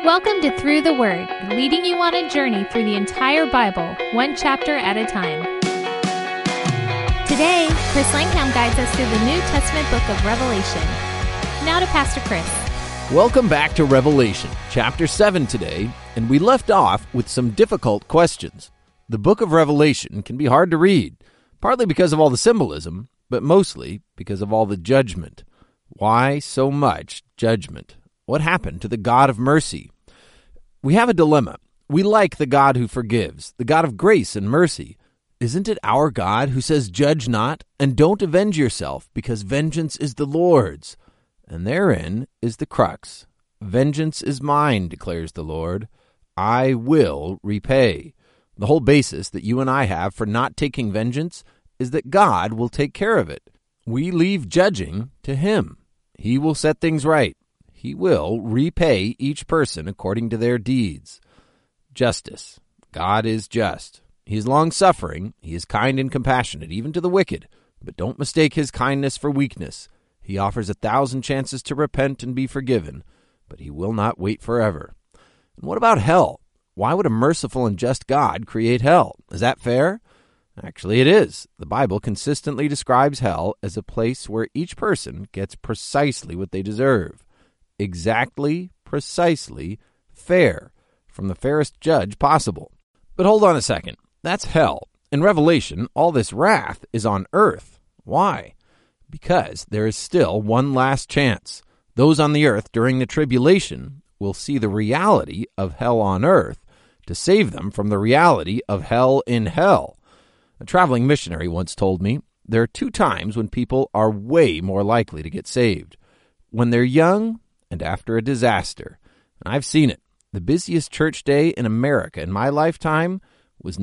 Welcome to Through the Word, leading you on a journey through the entire Bible, one chapter at a time. Today, Chris Langhammer guides us through the New Testament book of Revelation. Now to Pastor Chris. Welcome back to Revelation, chapter 7 today, and we left off with some difficult questions. The book of Revelation can be hard to read, partly because of all the symbolism, but mostly because of all the judgment. Why so much judgment? What happened to the God of mercy? We have a dilemma. We like the God who forgives, the God of grace and mercy. Isn't it our God who says, "Judge not, and don't avenge yourself, because vengeance is the Lord's"? And therein is the crux. Vengeance is mine, declares the Lord. I will repay. The whole basis that you and I have for not taking vengeance is that God will take care of it. We leave judging to Him. He will set things right. He will repay each person according to their deeds. Justice. God is just. He is long-suffering. He is kind and compassionate, even to the wicked. But don't mistake His kindness for weakness. He offers 1,000 chances to repent and be forgiven, but He will not wait forever. And what about hell? Why would a merciful and just God create hell? Is that fair? Actually, it is. The Bible consistently describes hell as a place where each person gets precisely what they deserve. Exactly, precisely, fair, from the fairest judge possible. But hold on a second. That's hell. In Revelation, all this wrath is on earth. Why? Because there is still one last chance. Those on the earth during the tribulation will see the reality of hell on earth to save them from the reality of hell in hell. A traveling missionary once told me, there are 2 times when people are way more likely to get saved. When they're young and after a disaster. And I've seen it. The busiest church day in America in my lifetime was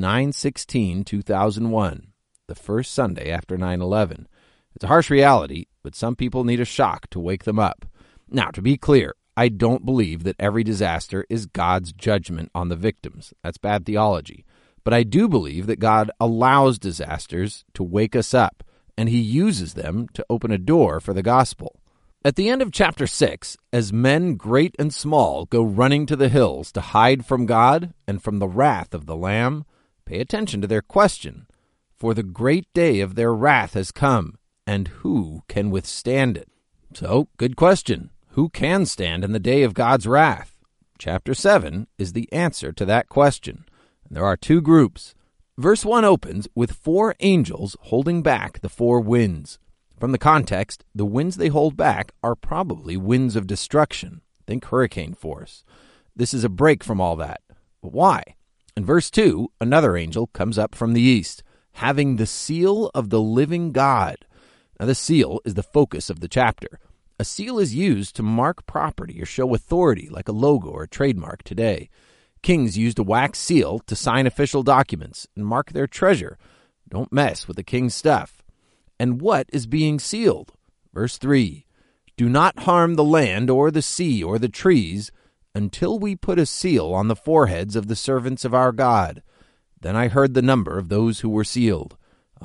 9/16/2001, the first Sunday after 9/11. It's a harsh reality, but some people need a shock to wake them up. Now, to be clear, I don't believe that every disaster is God's judgment on the victims. That's bad theology. But I do believe that God allows disasters to wake us up, and He uses them to open a door for the gospel. At the end of chapter 6, as men great and small go running to the hills to hide from God and from the wrath of the Lamb, pay attention to their question. For the great day of their wrath has come, and who can withstand it? So, good question. Who can stand in the day of God's wrath? Chapter 7 is the answer to that question. There are 2 groups. Verse 1 opens with 4 angels holding back the 4 winds. From the context, the winds they hold back are probably winds of destruction. Think hurricane force. This is a break from all that. But why? In verse 2, another angel comes up from the east, having the seal of the living God. Now, the seal is the focus of the chapter. A seal is used to mark property or show authority, like a logo or a trademark today. Kings used a wax seal to sign official documents and mark their treasure. Don't mess with the king's stuff. And what is being sealed? Verse 3, do not harm the land or the sea or the trees until we put a seal on the foreheads of the servants of our God. Then I heard the number of those who were sealed,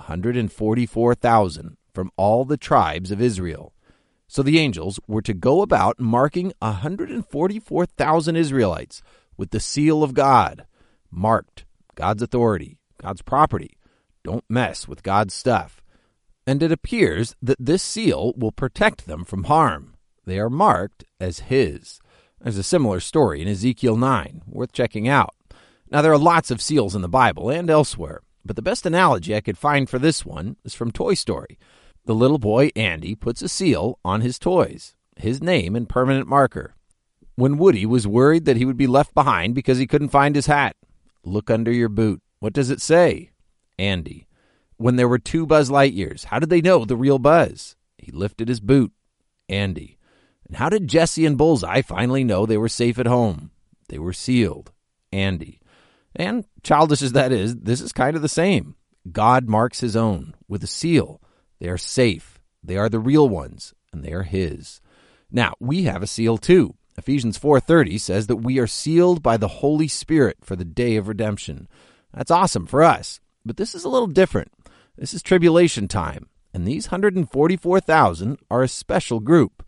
144,000 from all the tribes of Israel. So the angels were to go about marking 144,000 Israelites with the seal of God, marked, God's authority, God's property. Don't mess with God's stuff. And it appears that this seal will protect them from harm. They are marked as His. There's a similar story in Ezekiel 9, worth checking out. Now, there are lots of seals in the Bible and elsewhere, but the best analogy I could find for this one is from Toy Story. The little boy, Andy, puts a seal on his toys, his name and permanent marker. When Woody was worried that he would be left behind because he couldn't find his hat, look under your boot. What does it say? Andy. When there were 2 Buzz Lightyears, how did they know the real Buzz? He lifted his boot. Andy. And how did Jesse and Bullseye finally know they were safe at home? They were sealed. Andy. And childish as that is, this is kind of the same. God marks His own with a seal. They are safe. They are the real ones, and they are His. Now, we have a seal too. Ephesians 4:30 says that we are sealed by the Holy Spirit for the day of redemption. That's awesome for us, but this is a little different. This is tribulation time, and these 144,000 are a special group.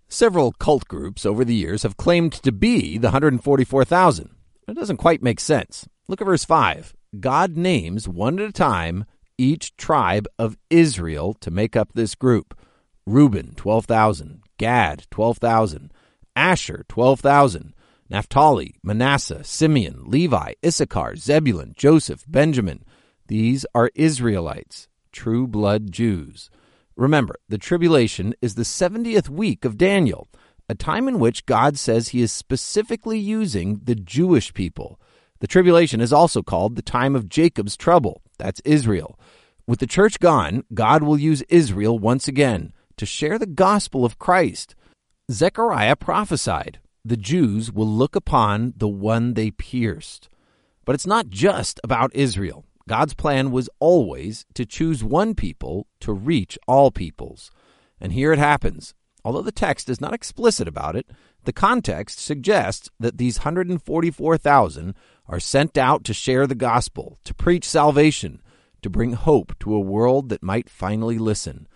Several cult groups over the years have claimed to be the 144,000. It doesn't quite make sense. Look at verse 5. God names one at a time each tribe of Israel to make up this group. Reuben, 12,000. Gad, 12,000. Asher, 12,000. Naphtali, Manasseh, Simeon, Levi, Issachar, Zebulun, Joseph, Benjamin. These are Israelites, true blood Jews. Remember, the tribulation is the 70th week of Daniel, a time in which God says he is specifically using the Jewish people. The tribulation is also called the time of Jacob's trouble. That's Israel. With the church gone, God will use Israel once again to share the gospel of Christ. Zechariah prophesied, the Jews will look upon the one they pierced. But it's not just about Israel. God's plan was always to choose one people to reach all peoples. And here it happens. Although the text is not explicit about it, the context suggests that these 144,000 are sent out to share the gospel, to preach salvation, to bring hope to a world that might finally listen.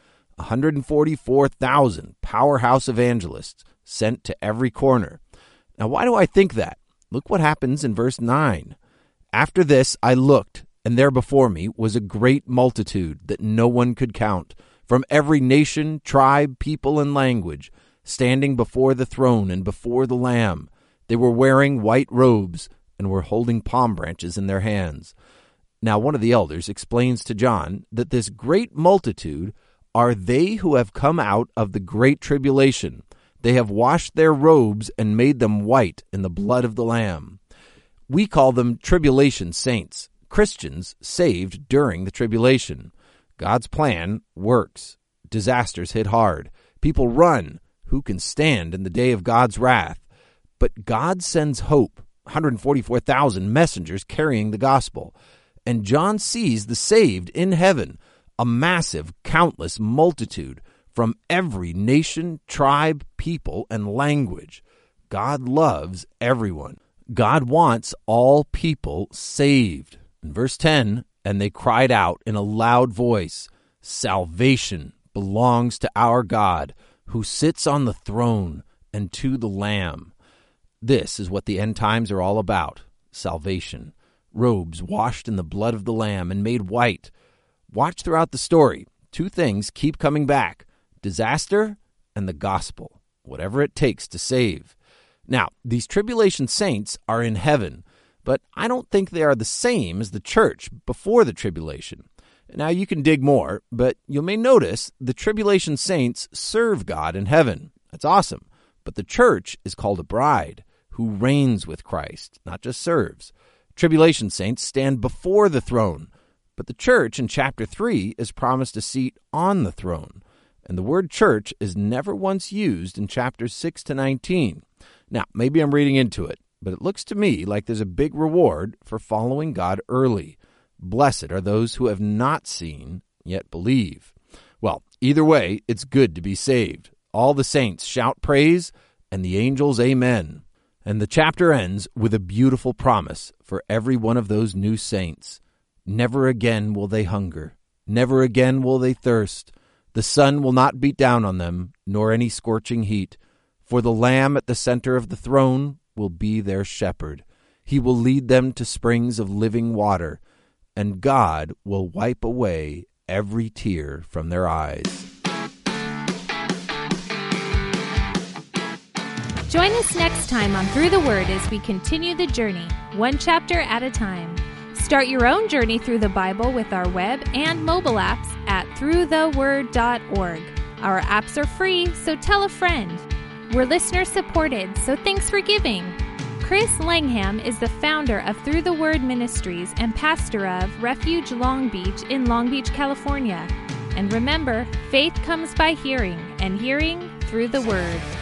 144,000 powerhouse evangelists sent to every corner. Now, why do I think that? Look what happens in verse 9. After this I looked, and there before me was a great multitude that no one could count, from every nation, tribe, people, and language, standing before the throne and before the Lamb. They were wearing white robes and were holding palm branches in their hands. Now one of the elders explains to John that this great multitude are they who have come out of the great tribulation. They have washed their robes and made them white in the blood of the Lamb. We call them tribulation saints, Christians saved during the tribulation. God's plan works. Disasters hit hard. People run. Who can stand in the day of God's wrath? But God sends hope. 144,000 messengers carrying the gospel. And John sees the saved in heaven, a massive, countless multitude from every nation, tribe, people, and language. God loves everyone. God wants all people saved. In verse 10, and they cried out in a loud voice, salvation belongs to our God, who sits on the throne, and to the Lamb. This is what the end times are all about, salvation. Robes washed in the blood of the Lamb and made white. Watch throughout the story. Two things keep coming back, disaster and the gospel, whatever it takes to save. Now, these tribulation saints are in heaven, but I don't think they are the same as the church before the tribulation. Now, you can dig more, but you may notice the tribulation saints serve God in heaven. That's awesome. But the church is called a bride who reigns with Christ, not just serves. Tribulation saints stand before the throne, but the church in chapter 3 is promised a seat on the throne. And the word church is never once used in chapters 6 to 19. Now, maybe I'm reading into it, but it looks to me like there's a big reward for following God early. Blessed are those who have not seen, yet believe. Well, either way, it's good to be saved. All the saints shout praise, and the angels amen. And the chapter ends with a beautiful promise for every one of those new saints. Never again will they hunger. Never again will they thirst. The sun will not beat down on them, nor any scorching heat. For the Lamb at the center of the throne will be their shepherd. He will lead them to springs of living water, and God will wipe away every tear from their eyes. Join us next time on Through the Word as we continue the journey, one chapter at a time. Start your own journey through the Bible with our web and mobile apps at throughtheword.org. Our apps are free, so tell a friend. We're listener-supported, so thanks for giving. Chris Langham is the founder of Through the Word Ministries and pastor of Refuge Long Beach in Long Beach, California. And remember, faith comes by hearing, and hearing through the Word.